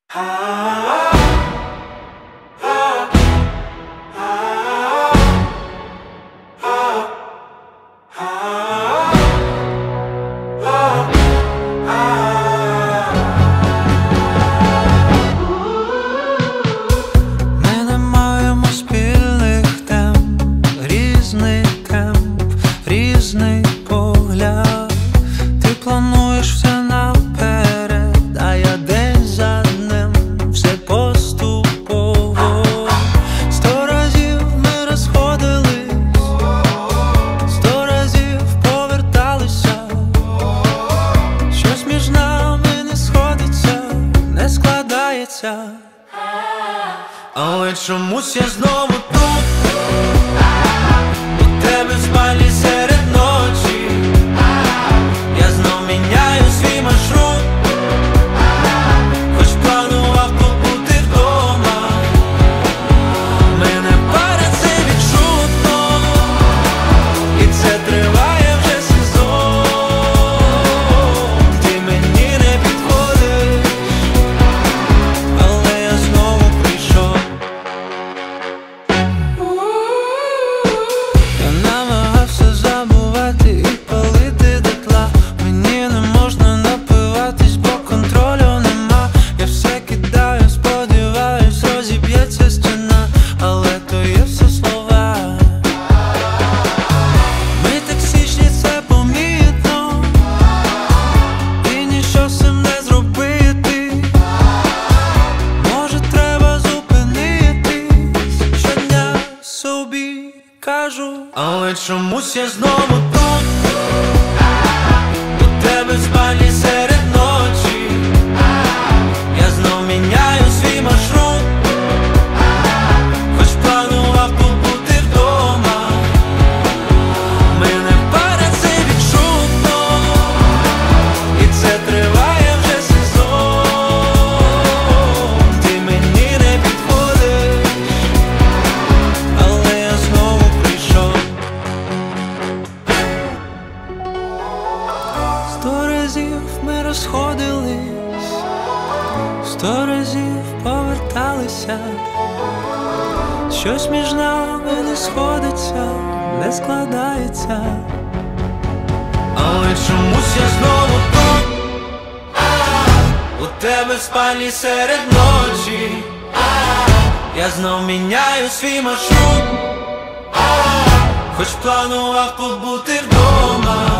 Ми не маємо спільних тем, різний темп, різний погляд. Ти плануєш все наперед, а я день за днем, все поступово. 100 разів ми розходились, 100 разів поверталися. Щось між нами не сходиться, не складається. Але чомусь я знову тут, у тебе в спальні серед ночі. Я знов міняю свій маршрут, хоч планував побути вдома. Мене парить це відчутно, і це триває вже сезон. Ти мені не підходиш, але я знову прийшов. Я намагався забувати і палити дотла. Мені не можна напиватись, бо контролю нема. Я все кидаю, сподіваюсь, розіб'ється стіна, але то є все слова. Ми токсичні, це помітно, і ніщо з цим не зробити. Може, треба зупинитись, щодня собі кажу. Але чомусь я знову тут, у тебе в спальні серед ночі. Я знов міняю свій маршрут, хоч планував побути вдома. Мене парить це відчутно, і це триває вже сезон. Ти мені не підходиш, але я знову прийшов. 100 разів ми розходились, 100 разів поверталися. Щось між нами не сходиться, не складається. Але чомусь я знову тут, у тебе в спальні серед ночі. Я знов міняю свій маршрут, хоч планував побути вдома.